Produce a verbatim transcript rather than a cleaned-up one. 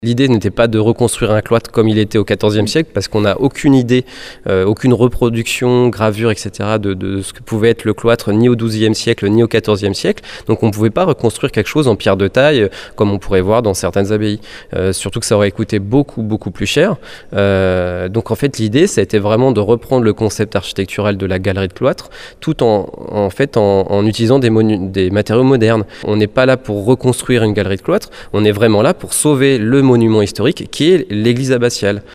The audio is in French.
L'idée n'était pas de reconstruire un cloître comme il était au quatorzième siècle, parce qu'on n'a aucune idée, euh, aucune reproduction, gravure, et cetera de, de ce que pouvait être le cloître ni au douzième siècle ni au quatorzième siècle. Donc on ne pouvait pas reconstruire quelque chose en pierre de taille, comme on pourrait voir dans certaines abbayes. Euh, surtout que ça aurait coûté beaucoup, beaucoup plus cher. Euh, donc en fait, l'idée, ça a été vraiment de reprendre le concept architectural de la galerie de cloître, tout en, en, fait, en, en utilisant des, des matériaux modernes. On n'est pas là pour reconstruire une galerie de cloître, on est vraiment là pour sauver le monument historique qui est l'église abbatiale.